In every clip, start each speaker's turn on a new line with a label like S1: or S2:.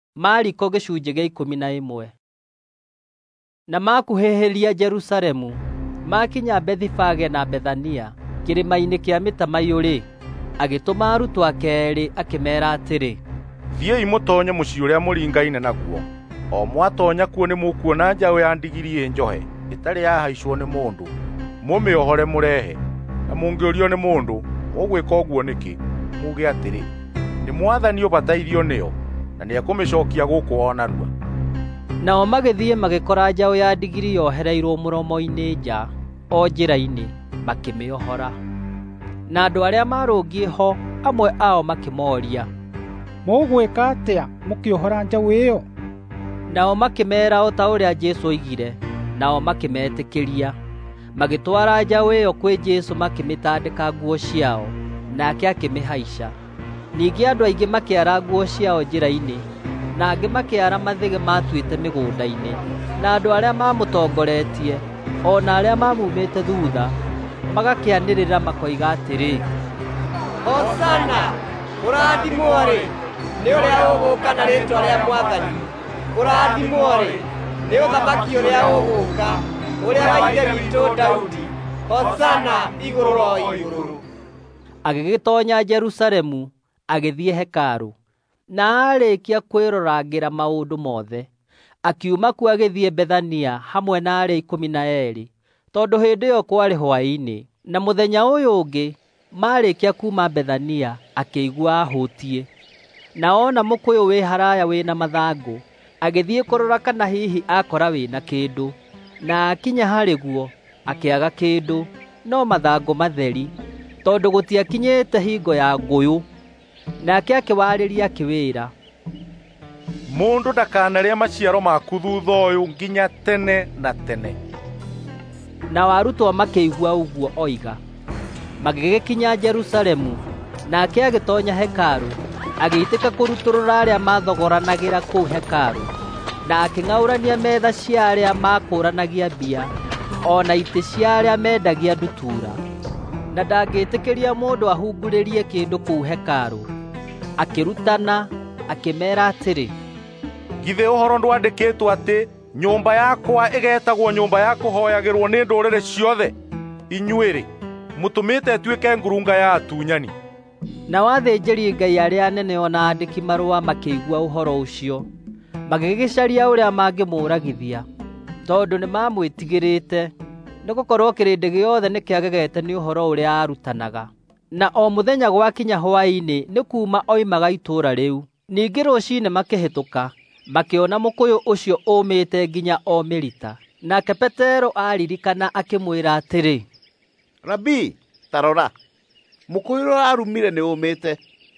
S1: Mariko gĩcunjĩ gĩa 11. Na makuhĩhĩria Jerusalemu, makinya Bethifage na Bethania, kĩrĩma-inĩ kĩa Mĩtamaiyũ-rĩ, agĩtũma arutwo ake erĩ akĩmeera atĩrĩ,
S2: thiĩi mũtoonye mũciĩ ũrĩa mũringaine naguo. O mwatoonya kuo nĩ mũkuona njaũ ya ndigiri njohe ĩtarĩ yahaicwo nĩ mũndũ. Mũmĩohore mũrehe, na mũngĩũrio nĩ mũndũ mũgwĩka ũguo nĩkĩ, muge atĩrĩ, nĩ Mwathani ũbataithio nĩyo, na nĩekũmĩcokia gũkũ o narua.
S1: Nao magĩthiĩ magĩkora njaũ ya ndigiri yohereirwo mũromo-inĩ nja o njĩra-inĩ, makĩmĩohora. Na andũ arĩa marũngiĩ ho, amwe ao makĩmoria,
S3: mũgwĩka atĩa mũkĩohora njaũ ĩyo?
S1: Nao makĩmeera o ta ũrĩa Jesũ oigire, nao makĩmetĩkĩria. Magĩtwara njaũ ĩyo kwĩ Jesũ makĩmĩtandĩka nguo ciao, nake akĩmĩhaica. Ningĩ andũ aingĩ makĩara nguo ciao njĩra-inĩ, na angĩ makĩara mathĩgĩ matuĩte mĩgũnda-inĩ. Na andũ arĩa mamũtongoretie, o na arĩa mamumĩte thutha, magakĩanĩrĩra makoiga atĩrĩ,
S4: Hosana, kũrathimwo-rĩ, nĩ ũrĩa ũgũũka na rĩĩtwa rĩa Mwathani. Kũrathimwo-rĩ, nĩ ũthamaki ũrĩa ũgũũka, ũrĩa wa ithe witũ Daudi. Hosana igũrũ ro igũrũ.
S1: Agĩgĩtoonya Jerusalemu, agĩthiĩ hekarũ. Na arĩkia kwĩrorangĩra maũndũ mothe, akiuma kuo agĩthiĩ Bethania hamwe na arĩa 12, tondũ hĩndĩ ĩyo kwarĩ hwaĩ-inĩ. Na mũthenya ũyũ ũngĩ, marĩkia kuma Bethania, akĩigua ahũtiĩ. Na ona mũkũyũ wĩ haraya wĩna mathangũ, agĩthiĩ kũrora kana hihi akora wĩna kĩndũ. Na akinya harĩ guo, akĩaga kĩndũ, no mathangũ matheri, tondũ gũtiakinyĩte hingo ya ngũyũ. Nake akĩwarĩria akĩwĩra,
S2: mũndũ ndakanarĩe maciaro maku thutha ũyũ nginya tene na tene.
S1: Nao arutwo makĩigua ũguo oiga. Magĩgĩkinya Jerusalemu, nake agĩtoonya hekarũ, agĩitĩka kũrutũrũra arĩa mathogoranagĩra kũu hekarũ, na akĩng'aũrania metha cia arĩa makũũranagia mbia, o na itĩ cia arĩa mendagia ndutura. Na ndangĩtĩkĩria mũndũ ahungurĩrie kĩndũ kũu hekarũ. Akĩrutana, akĩmeera atĩrĩ,
S2: githĩ ũhoro ndwandĩkĩtwo atĩ nyũmba yakwa ĩgetagwo nyũmba ya kũhooyagĩrwo nĩ ndũrĩrĩ ciothe? Inyuĩ-rĩ, mũtũmĩte ĩtuĩke ngurunga ya atunyani.
S1: Nao athĩnjĩri-Ngai arĩa anene o na andĩki marũa makĩigua ũhoro ũcio, magĩgĩcaria ũrĩa mangĩmũũragithia, tondũ nĩmamwĩtigĩrĩte, nĩgũkorwo kĩrĩndĩ gĩothe nĩkĩagegete nĩ ũhoro ũrĩa arutanaga. Na o mũthenya gwakinya hwaĩ-inĩ nĩ kuuma oimaga itũũra rĩu. Ningĩ rũciinĩ makĩhĩtũka, makĩona mũkũyũ ũcio ũmĩte nginya o mĩrita. Nake Petero aririkana akĩmwĩra atĩrĩ,
S5: Rabii, ta rora, mũkũyũ ũrĩa arumire nĩ ũmĩte.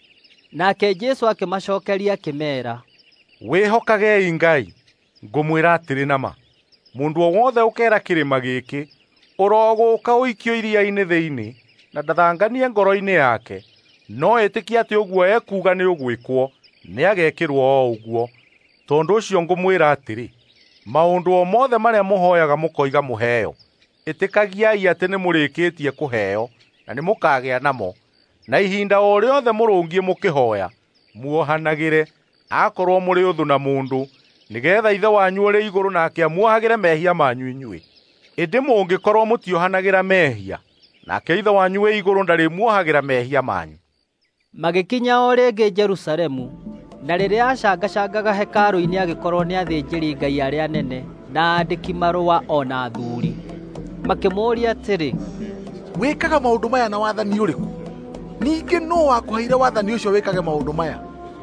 S1: Nake Jesũ akĩmacookeria akĩmeera,
S2: wĩhokagei Ngai, ngũmwĩra atĩrĩ nama, mũndũ o wothe ũkeera kĩrĩma gĩkĩ, ũrogũũka ũikio iria-inĩ thĩinĩ, na ndathanganie ngoro-inĩ yake, no ĩtĩkie atĩ ũguo ekuuga nĩ ũgwĩkwo, nĩagekĩrwo o ũguo. Tondũ ũcio ngũmwĩra atĩrĩ, maũndũ o mothe marĩa mũhooyaga mũkoiga mũheo, ĩtĩkagiai atĩ nĩ mũrĩkĩtie kũheo, na nĩ mũkagĩa namo. Na ihinda o rĩothe mũrũngiĩ mũkĩhooya, muohanagĩre, akorwo mũrĩ ũthũ na mũndũ, nĩgeetha ithe wanyu ũrĩ igũrũ nake amuohagĩre mehia manyu inyuĩ. Ĩndĩ mũngĩkorwo mũtiohanagĩra mehia, nake ithe wanyu wĩ igũrũ ndarĩmuohagĩra mehia manyu.
S1: Magĩkinya o rĩngĩ Jerusalemu, na rĩrĩa acangacangaga hekarũ-inĩ agĩkorwo nĩ athĩnjĩri-Ngai arĩa anene, na andĩki marũa o na athuuri. Makĩmũũria atĩrĩ,
S6: wĩkaga maũndũ maya na wathani ũrĩkũ? Ningĩ nũũ wakũheire wathani ũcio wĩkage maũndũ maya?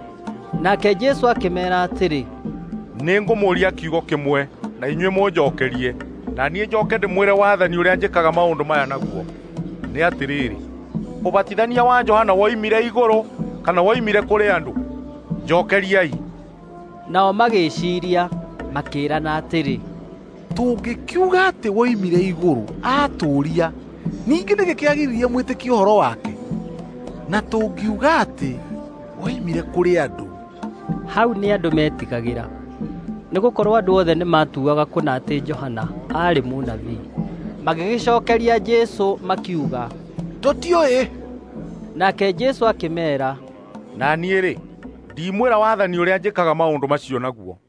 S1: Nake Jesũ akĩmeera atĩrĩ,
S2: nĩngũmũũria kiugo kĩmwe, na inyuĩ mũnjokerie, na niĩ njoke ndĩmwĩre wathani ũrĩa njĩkaga maũndũ maya naguo. Nĩ atĩrĩrĩ, ũbatithania wa Johana woimire igũrũ, kana woimire kũrĩ andũ? Njokeriai.
S1: Nao magĩĩciiria, makĩĩrana atĩrĩ,
S6: tũngĩkiuga atĩ woimire igũrũ atũũria, ningĩ nĩgĩkĩagĩrĩire mwĩtĩkie ũhoro wake. Na tũngiuga atĩ woimire kũrĩ andũ,
S1: hau nĩ andũ metigagĩra, nĩgũkorwo andũ othe nĩmatuaga kũna atĩ Johana aarĩ mũnabii. Magĩgĩcookeria Jesũ makiuga,
S6: tũtiũĩ.
S1: Nake Jesũ akĩmeera,
S2: na niĩ-rĩ, ndimwĩra wathani ũrĩa njĩkaga maũndũ macio naguo.